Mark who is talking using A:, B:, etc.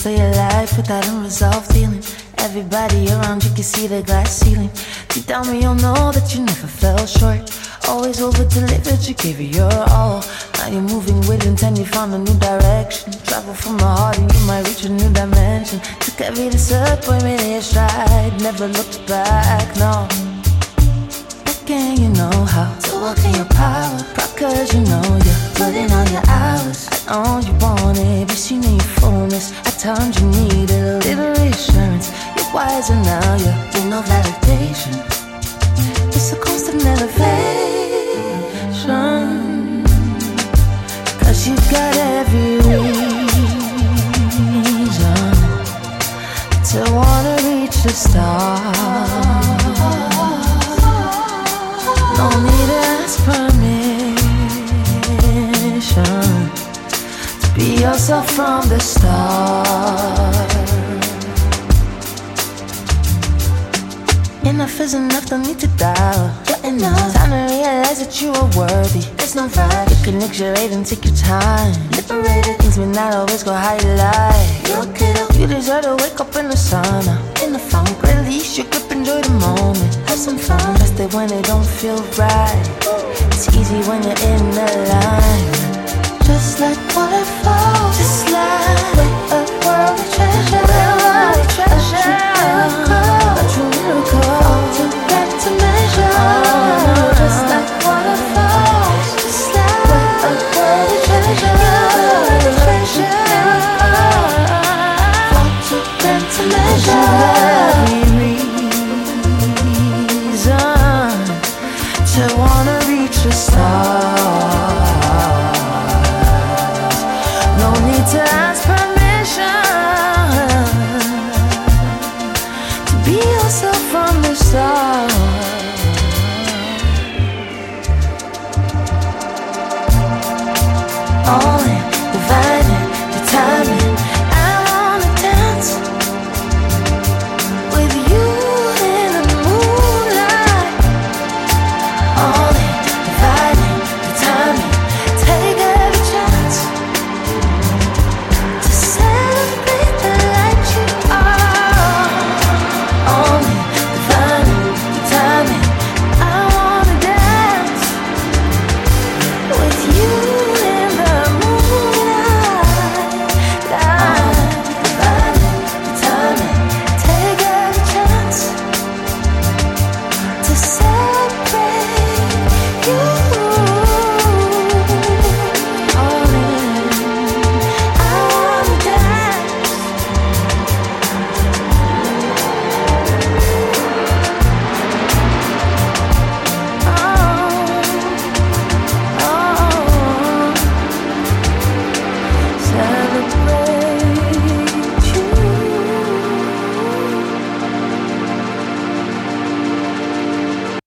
A: stay alive with that unresolved feeling. Everybody around you can see the glass ceiling. Deep down we all know that you never fell short. Always over-delivered, you gave it your all. Now you're moving with intent, you found a new direction. Travel from the heart and you might reach a new dimension. Took every disappointment in your stride, never looked back, no. Again, you know how to walk in your power. Proud cause you know you're putting on your hours. I know you want it, but you need fullness. At times you needed a little reassurance. You're wiser now, you no validation. It's a constant elevation. Cause you got every reason to wanna reach the stars. No need to ask permission to be yourself from the start. Enough is enough, don't need to doubt. You're enough. Time to realize that you are worthy. There's no rush. You can exaggerate and take your time. Liberated things may not always go how you like. You're okay though. You deserve to wake up in the sun, in the funk. Release your grip, enjoy the moment. Have some fun. Rest it when it don't feel right.